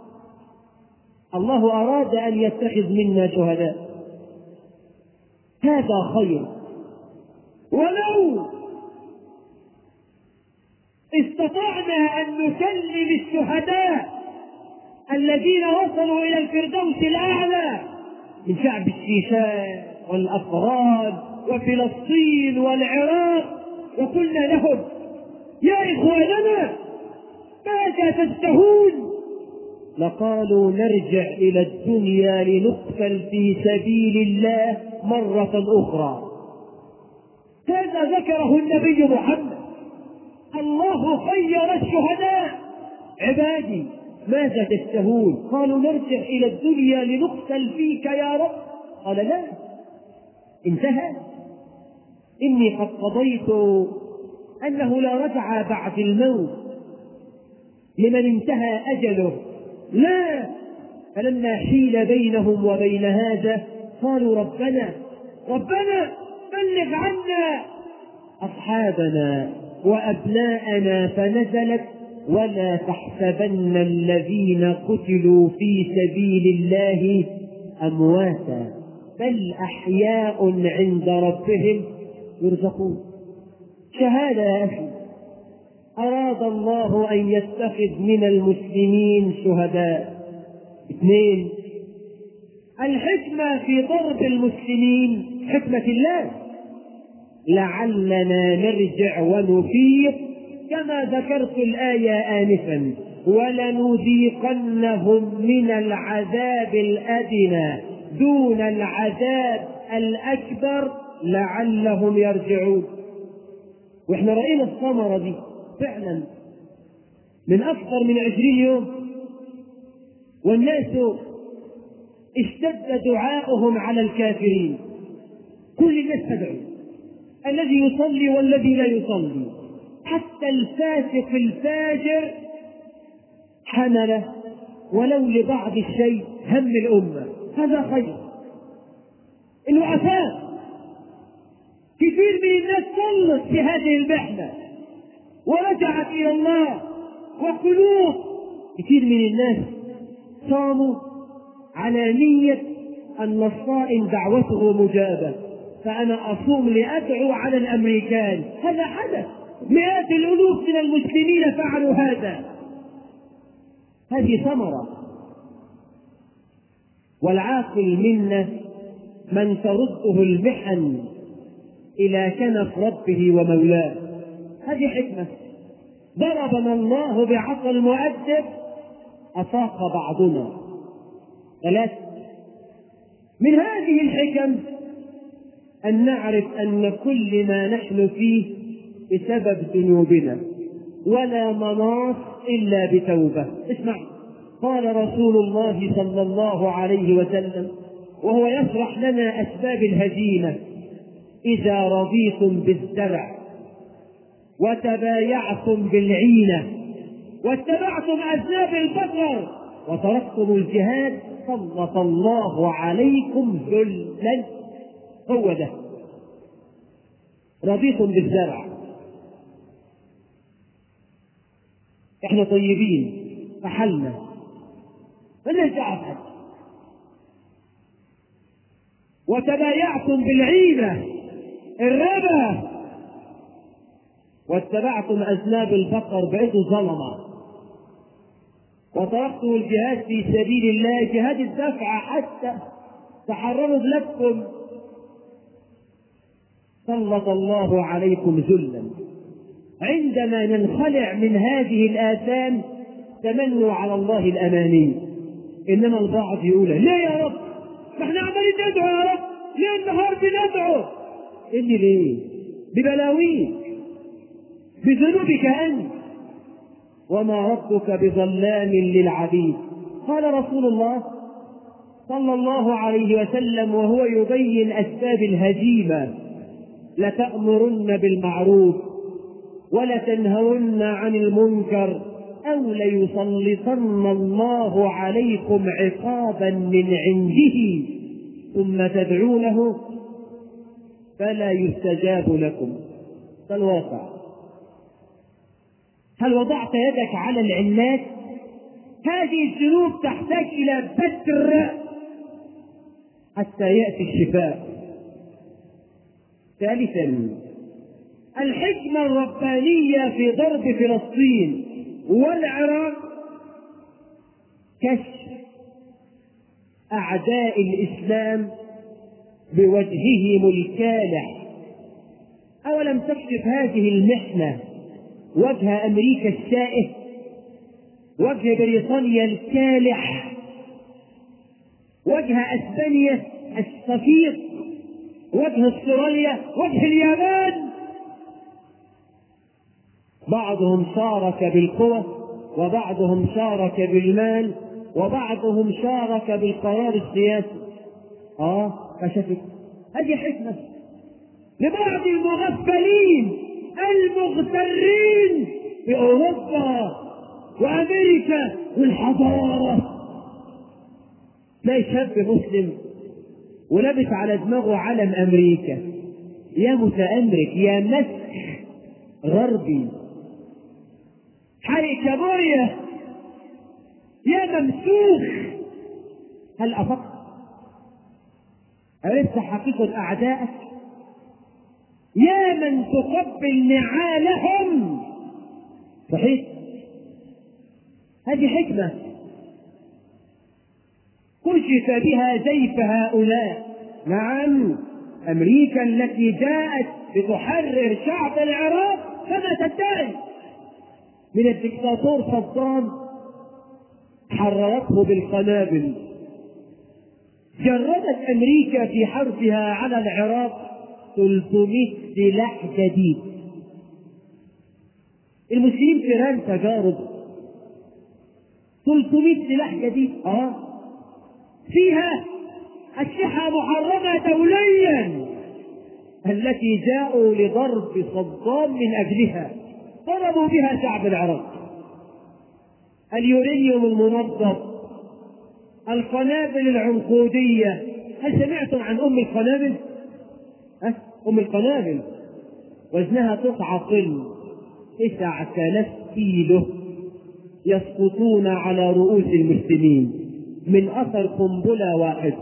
الله أراد أن يتخذ منا شهداء، هذا خير. ولو استطعنا أن نكلم الشهداء الذين وصلوا إلى الفردوس الأعلى من شعب الشيشان والأفغان وفلسطين والعراق، وقلنا لهم يا إخواننا ماذا تشتهون؟ لقالوا نرجع إلى الدنيا لنقتل في سبيل الله مرة أخرى. هذا ذكره النبي محمد. الله خير الشهداء: عبادي ماذا تشتهون؟ قالوا نرجع إلى الدنيا لنقتل فيك يا رب. قال لا، انتهى. إني قد قضيت أنه لا رجع بعد الموت لمن انتهى أجله. لا، فلما حيل بينهم وبين هذا قالوا ربنا بلغ عنا أصحابنا وأبناءنا، فنزلت ولا تحسبن الذين قتلوا في سبيل الله أمواتا بل أحياء عند ربهم يرزقون. شهادة يا أخي، أراد الله أن يتخذ من المسلمين شهداء. 2. الحكمة في ضرب المسلمين حكمة الله، لعلنا نرجع ونفيق كما ذكرت الآية آنفا: ولنذيقنهم من العذاب الأدنى دون العذاب الأكبر لعلهم يرجعون. واحنا رأينا الثمرة دي فعلا من أكثر من 20 يوم، والناس اشتد دعاؤهم على الكافرين. كل الناس تدعو، الذي يصلي والذي لا يصلي، حتى الفاسق الفاجر حمل ولو لبعض الشيء هم الأمة. هذا خير. الوعفاء كثير من الناس صلت في هذه المحنة ورجعت إلى الله، وقلوب كثير من الناس صاموا على نية أن الصائم دعوته مجابة، فأنا أصوم لأدعو على الأمريكان. هذا حدث، مئات الألوف من المسلمين فعلوا هذا. هذه ثمرة. والعاقل منا من ترده المحن إلى كنف ربه ومولاه. هذه حكمة. ضربنا الله بعصا المؤدب أفاق بعضنا. 3. من هذه الحكم أن نعرف أن كل ما نحن فيه بسبب ذنوبنا، ولا مناص إلا بتوبة. اسمع، قال رسول الله صلى الله عليه وسلم وهو يشرح لنا أسباب الهزيمة: إذا رضيتم بالزرع وتبايعتم بالعينة واتبعتم أذناب البقر وتركتم الجهاد سلط الله عليكم ذلا. هو ده، رضيتم بالزرع. احنا طيبين فحلنا مالناش دعوة بحد. وتبايعتم بالعينة الربا واتبعتم أذناب البقر بقيتوا ظلمة، وتركتم الجهاد في سبيل الله، جهاد الدفع حتى تحرروا بلادكم، سلط الله عليكم ذلا. عندما ننخلع من هذه الآثام تمنوا على الله الأماني. إنما البعض يقول: ليه يا رب؟ ما احنا عمالين ندعو يا رب، ليه النهار بندعو؟ إني ليه؟ ببلاويك، بذنوبك أنت، وما ربك بظلام للعبيد. قال رسول الله صلى الله عليه وسلم وهو يبين أسباب الهزيمة: لتأمرن بالمعروف ولتنهون عن المنكر أو ليسلطن الله عليكم عقابا من عنده ثم تدعونه فلا يستجاب لكم. ده الواقع. هل وضعت يدك على العلات؟ هذه الذنوب تحتاج إلى بتر حتى يأتي الشفاء. ثالثا، الحكمة الربانية في ضرب فلسطين والعراق كشف أعداء الإسلام بوجههم الكالح. أولم تكشف هذه المحنة وجه أمريكا الشائه، وجه بريطانيا الكالح، وجه أسبانيا الصفيق، وجه استراليا، وجه اليابان؟ بعضهم شارك بالقوة، وبعضهم شارك بالمال، وبعضهم شارك بالقرار السياسي. كشفت. هذه حكمة لبعض المغفلين المغترين بأوروبا وأمريكا والحضارة. لا شاب مسلم ولبس على دماغه علم أمريكا، يا متأمرك، يا مسخ غربي، حي كابوريا، يا ممسوخ. هل أفقت؟ عرفت حقيقة أعدائك؟ يا من تقبل نعالهم. صحيح، هذه حكمة كشف بها زيف هؤلاء. نعم، أمريكا التي جاءت لتحرر شعب العراق كما تدعي من الدكتاتور صدام حررته بالقنابل. جربت أمريكا في حربها على العراق 300 سلاح جديد. المسلمين فيران تجارب 300 سلاح جديد، فيها أسلحة محرمة دوليا التي جاءوا لضرب صدام من أجلها، ضربوا بها شعب العراق. اليورانيوم المنظف، القنابل العنقودية. هل سمعتم عن أم القنابل؟ أم القنابل وزنها قطعة طن 9000 كيلو يسقطون على رؤوس المسلمين من أثر قنبلة واحدة.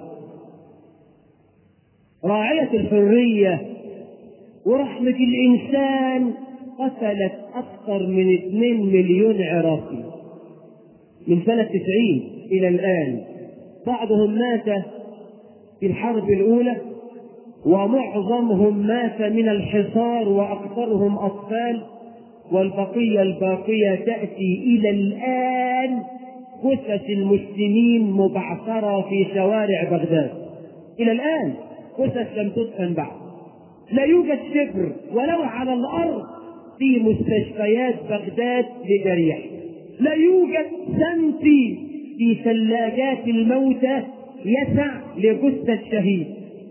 راعية الحرية ورحمة الإنسان قتلت أكثر من 2 مليون عراقي من سنة 90 إلى الآن. بعضهم مات في الحرب الأولى، ومعظمهم مات من الحصار، وأكثرهم أطفال، والبقية الباقية تأتي إلى الآن جثث المسلمين مبعثرة في شوارع بغداد. إلى الآن جثث لم تدفن بعد. لا يوجد شبر ولو على الأرض في مستشفيات بغداد لجريح. لا يوجد سنتي في ثلاجات الموتى يسع لجثة شهيد.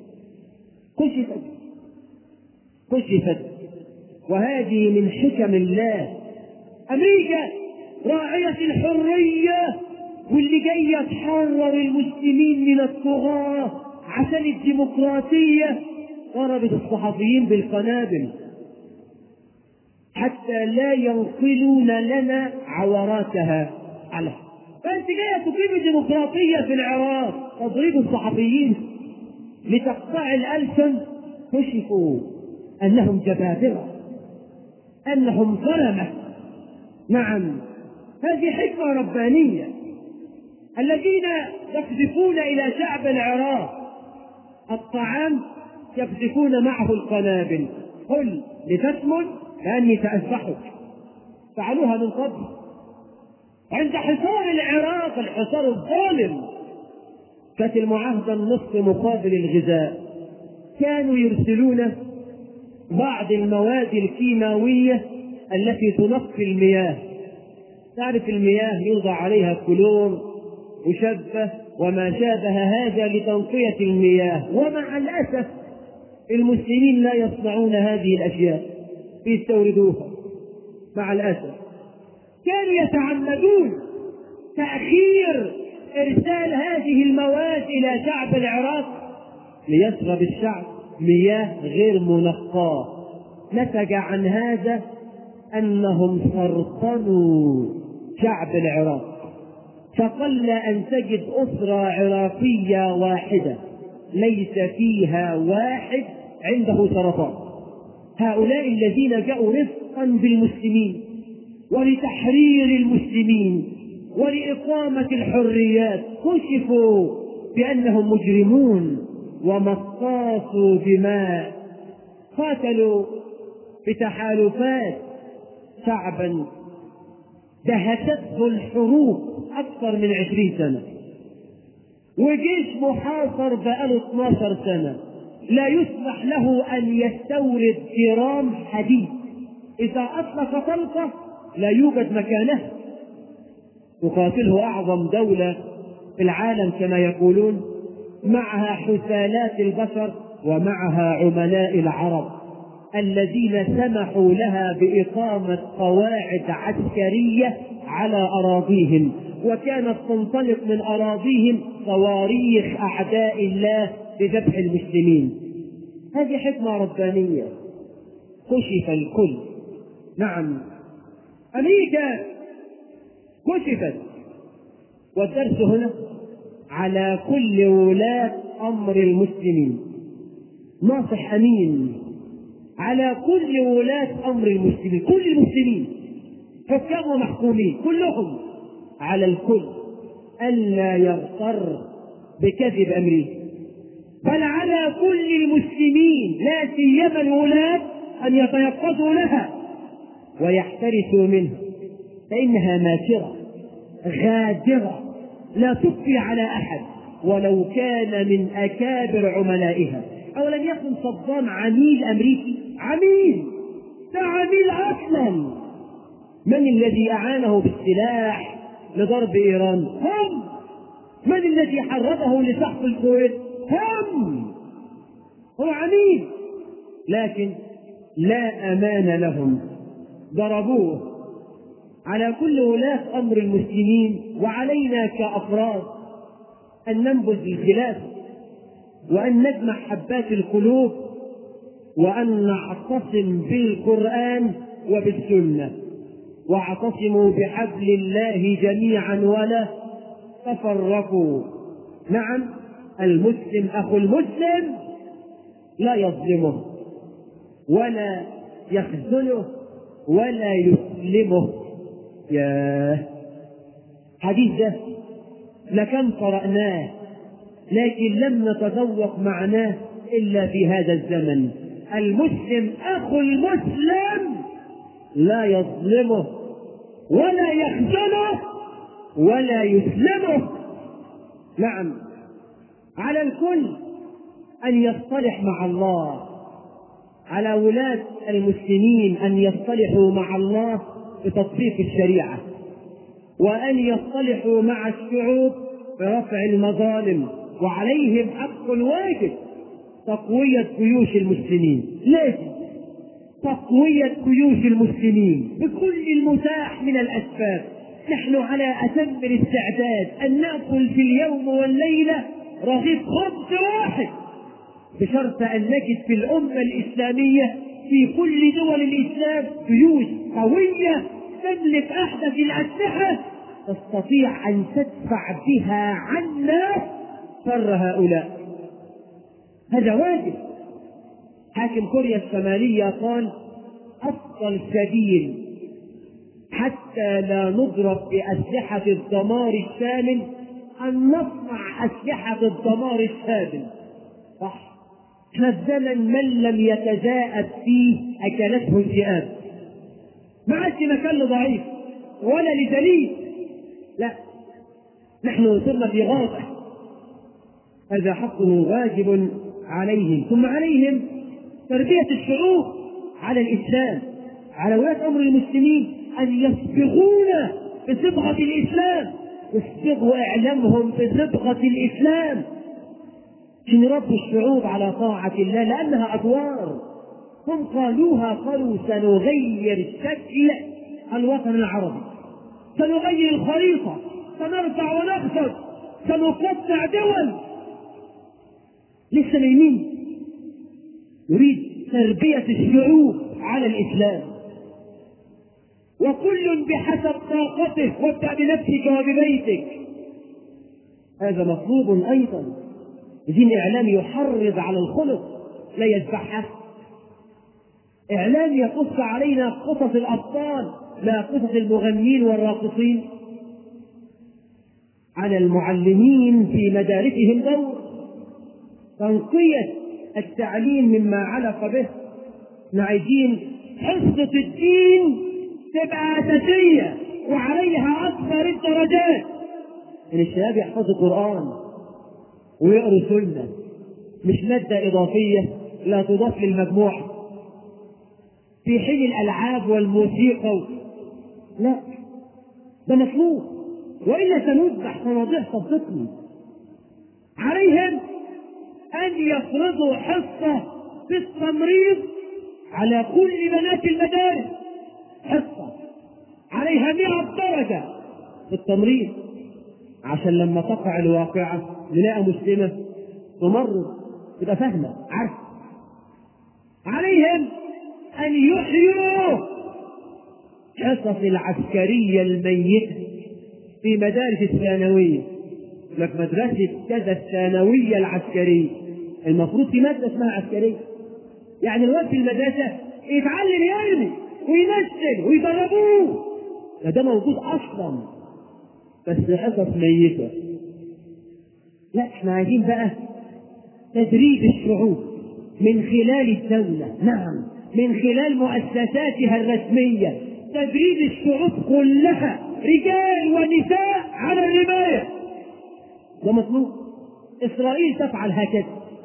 كشفت، وهذه من حكم الله. أمريكا راعية الحرية واللي جاية تحرر المسلمين من الطغاة عشان الديمقراطية، ضربت الصحفيين بالقنابل حتى لا ينقلون لنا عوراتها على. فأنت جاية تقيم الديمقراطية في العراق، تضرب الصحفيين لتقطع الألسن. كشفوا أنهم جبابرة، أنهم ظلمة. نعم، هذه حكمة ربانية. الذين يقذفون إلى شعب العراق الطعام يقذفون معه القنابل. قل لتسمن لأني سأذبحك. فعلوها من قبل عند حصار العراق، الحصار الظالم. كانت المعاهدة النصف مقابل الغذاء، كانوا يرسلون بعض المواد الكيماوية التي تنقي المياه. تعرف المياه يوضع عليها كلور وشبه وما شابه هذا لتنقية المياه، ومع الأسف المسلمين لا يصنعون هذه الأشياء، يستوردوها. مع الأسف كانوا يتعمدون تأخير إرسال هذه المواد إلى شعب العراق ليشرب الشعب مياه غير منقاة. نتج عن هذا أنهم سرطنوا شعب العراق، فقل أن تجد أسرة عراقية واحدة ليس فيها واحد عنده سرطان. هؤلاء الذين جاءوا رفقا بالمسلمين ولتحرير المسلمين ولإقامة الحريات كشفوا بأنهم مجرمون ومصاصوا دماء، قاتلوا بتحالفات شعبا دهسته الحروب أكثر من 20 سنة، وجيش محاصر بقاله 12 سنة لا يسمح له أن يستورد جرام حديد، إذا أطلق طلقة لا يوجد مكانه. تقاتله أعظم دولة في العالم كما يقولون، معها حثالات البشر ومعها عملاء العرب الذين سمحوا لها بإقامة قواعد عسكرية على أراضيهم، وكانت تنطلق من أراضيهم صواريخ أعداء الله لذبح المسلمين. هذه حكمة ربانية كشف الكل. نعم، أمريكا كشفت، والدرس هنا على كل ولاة أمر المسلمين، ناصح أمين على كل ولاة أمر المسلمين، كل المسلمين حكام ومحكومين كلهم، على الكل ألا يغتر بكذب أمريكا، بل على كل المسلمين لا سيما الولاة أن يتيقظوا لها ويحترسوا منها، فإنها ماكرة غادرة لا تخفي على أحد ولو كان من أكابر عملائها. أولم يكن صدام عميل أمريكي؟ عميل، ده عميل أصلا. من الذي أعانه بالسلاح لضرب إيران؟ هم. من الذي حرضه لسحق الكويت؟ هم. هو عميل، لكن لا أمان لهم، ضربوه. على كل ولاة أمر المسلمين وعلينا كأفراد أن ننبذ الخلاف وأن نجمع حبات القلوب وأن نعتصم بالقرآن وبالسنة. واعتصموا بحبل الله جميعا ولا تفرقوا. نعم، المسلم أخو المسلم لا يظلمه ولا يخذله ولا يسلمه. يا حديث ده لكم قرأناه لكن لم نتذوق معناه إلا في هذا الزمن. المسلم أخو المسلم لا يظلمه ولا يخذله ولا يسلمه. نعم، على الكل أن يصطلح مع الله، على ولاة المسلمين أن يصطلحوا مع الله بتطبيق الشريعة، وأن يصطلحوا مع الشعوب برفع المظالم، وعليهم حق واجب تقوية جيوش المسلمين. لازم تقوية جيوش المسلمين بكل المتاح من الأسباب. نحن على أتم الاستعداد أن نأكل في اليوم والليلة رغيف خبز واحد، بشرط أن نجد في الأمة الإسلامية في كل دول الإسلام جيوش قوية تملك أحدث الأسلحة تستطيع أن تدفع بها عنا شر هؤلاء. هذا واجب. حاكم كوريا الشمالية قال: أفضل سبيل حتى لا نضرب بأسلحة الدمار الشامل أن نصنع أسلحة الدمار الشامل. صح، احنا الزمن من لم يتزاءد فيه أكلته الذئاب، ما عادش مكان ضعيف ولا لدليل، لا، نحن صرنا في غابة. هذا حق واجب عليهم. ثم عليهم تربية الشعوب على الإسلام، على ولاة أمر المسلمين أن يصبغون بصبغة الإسلام، يصبغوا إعلامهم بصبغة الإسلام، يربوا الشعوب على طاعة الله، لأنها أدوار. هم قالوا سنغير شكل الوطن العربي، سنغير الخريطة، سنرفع ونخفض، سنقطع دول. لسه نايمين. يريد تربية الشعوب على الإسلام. وكل بحسب طاقته، وابدأ بنفسك وببيتك. هذا مطلوب أيضا. دين إعلام يحرض على الخلق لا يذبحها. إعلام يقص علينا قصص الأبطال لا قصص المغنين والراقصين. على المعلمين في مدارسهم دور تنقية التعليم مما علق به. عايزين حصة الدين تبقى أساسية وعليها أكثر الدرجات. إن الشباب يحفظوا القرآن ويقروا سنة، مش مادة إضافية لا تضاف للمجموعة في حين الألعاب والموسيقى. لا، ده مطلوب، وإلا سنذبح صناديق صدقني. عليهم أن يفرضوا حصة في التمريض على كل بنات المدارس، حصة عليها 100 درجة في التمريض، عشان لما تقع الواقعة نلاقي مسلمة تمرض تبقى فاهمة عارفة. عليهم أن يحيوا حصص العسكرية الميتة في مدارس الثانوية. لك مدرسة كذا الثانوية العسكرية، المفروض في مادة اسمها عسكرية، يعني الواد في المدرسة يتعلم يرمي ويمثل ويدربوه، ده موجود أصلا بس حصص ميتة. لا، احنا عايزين بقى تدريب الشعوب من خلال الدولة، نعم من خلال مؤسساتها الرسمية، تدريب الشعوب كلها رجال ونساء على الرماية. ده مطلوب. إسرائيل تفعل هكذا.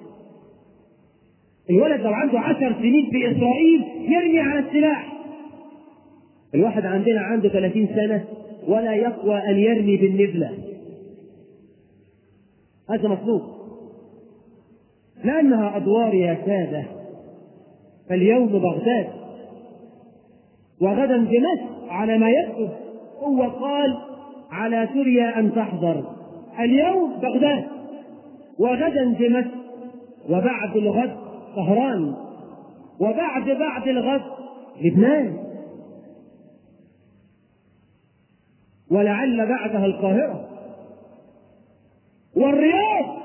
الولد لو عنده 10 سنين في إسرائيل يرمي على السلاح. الواحد عندنا عنده 30 سنة ولا يقوى أن يرمي بالنبلة. هذا مطلوب، لأنها أدوار يا سادة. فاليوم بغداد وغدا دمشق على ما يبدو. هو قال على سوريا أن تحضر. اليوم بغداد وغدا دمشق، وبعد الغد طهران، وبعد الغد لبنان، ولعل بعدها القاهرة والرياض.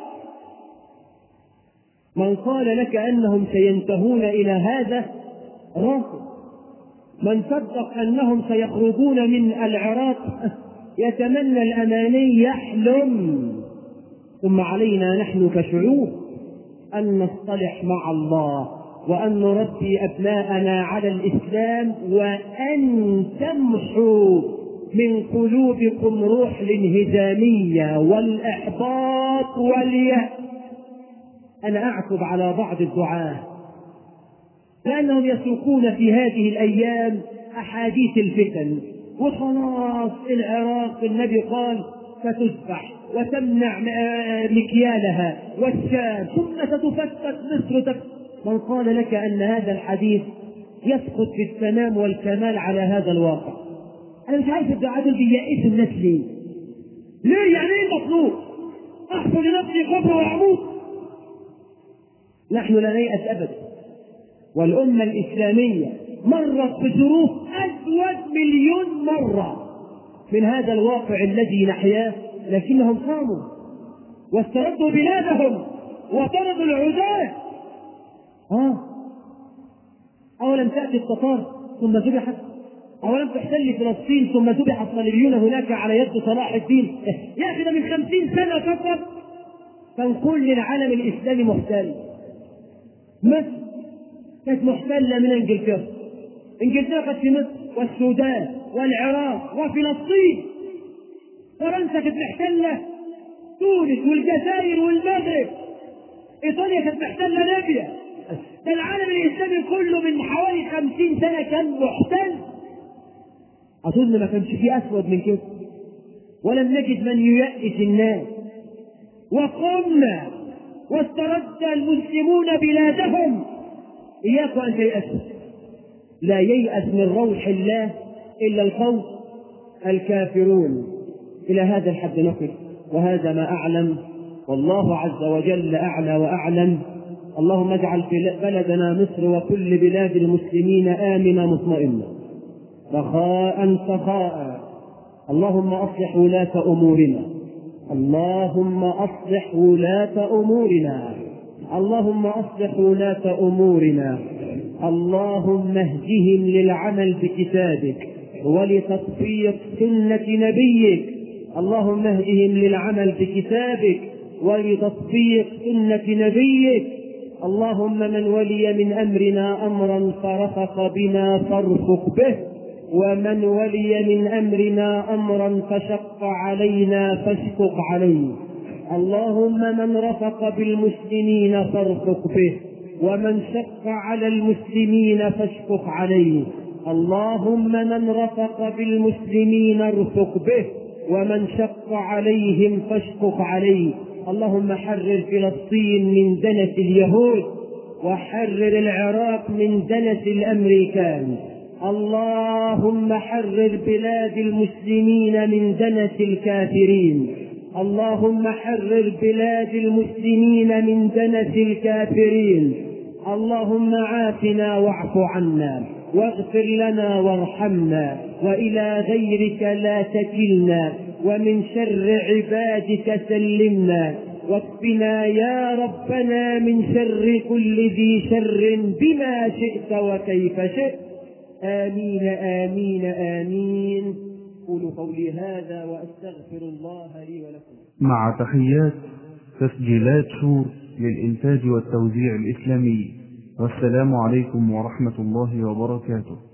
من قال لك أنهم سينتهون إلى هذا رافض. من صدق أنهم سيخرجون من العراق يتمنى الأماني يحلم. ثم علينا نحن كشعوب أن نصطلح مع الله، وأن نربي أبناءنا على الإسلام، وأن تمحوا من قلوبكم روح الانهزامية والإحباط واليأس. أنا أعتب على بعض الدعاة لأنهم يسوقون في هذه الأيام أحاديث الفتن، وخلاص العراق النبي قال ستذبح وتمنع مكيالها، والشام ثم ستفتت مصر. من قال لك أن هذا الحديث يسقط في التمام والكمال على هذا الواقع؟ أنا مش عارف الدعاة دول بييأسوا الناس ليه؟ يعني إيه المطلوب؟ أحفظ لنفسي قبر وأموت؟ نحن لا نيأس أبدا. والأمة الإسلامية مرت بظروف أسود مليون مرة من هذا الواقع الذي نحياه، لكنهم قاموا واستردوا بلادهم وطردوا العداة. أولم تأتي التتار ثم ذبحت؟ أولم تحتل فلسطين ثم ذبح الصليبيون هناك على يد صلاح الدين؟ يا أخي ده من 50 سنة فقط كان كل العالم الإسلامي محتل. مصر كانت محتلة من إنجلترا. إنجلترا كانت في مصر والسودان والعراق وفلسطين. فرنسا كانت محتلة تونس والجزائر والمغرب. إيطاليا كانت محتلة ليبيا. العالم الإسلامي كله من حوالي 50 سنة كان محتل. أظن ما كانش فيه أسود من كده، ولم نجد من ييأس الناس. وقمنا واسترد المسلمون بلادهم. إياكم أن تيأسوا، لا ييأس من روح الله إلا القوم الكافرون. إلى هذا الحد نقف، وهذا ما أعلم، والله عز وجل أعلى وأعلم. اللهم اجعل بلدنا مصر وكل بلاد المسلمين آمنة مطمئنة، رخاء سخاء. اللهم أصلح ولاة أمورنا، اللهم أصلح ولاة أمورنا، اللهم أصلح ولاة أمورنا. اللهم اهدهم للعمل بكتابك ولتطبيق سنة نبيك. اللهم اهدهم للعمل بكتابك ولتطبيق سنة نبيك. اللهم من ولي من أمرنا أمرا فرفق بنا فارفق به، ومن ولي من أمرنا أمرا فشق علينا فاشقق عليه. اللهم من رفق بالمسلمين فارفق به، ومن شق على المسلمين فاشقق عليه. اللهم من رفق بالمسلمين ارفق به، ومن شق عليهم فاشقق عليه. اللهم حرر فلسطين من دنس اليهود، وحرر العراق من دنس الأمريكان. اللهم حرر بلاد المسلمين من دنس الكافرين. اللهم حرر بلاد المسلمين من دنس الكافرين. اللهم عافنا واعف عنا واغفر لنا وارحمنا، وإلى غيرك لا تكلنا، ومن شر عبادك سلمنا، واكفنا يا ربنا من شر كل ذي شر بما شئت وكيف شئت. آمين آمين آمين. قولوا قولي هذا وأستغفر الله لي ولكم. مع تحيات تسجيلات شور للإنتاج والتوزيع الإسلامي. والسلام عليكم ورحمة الله وبركاته.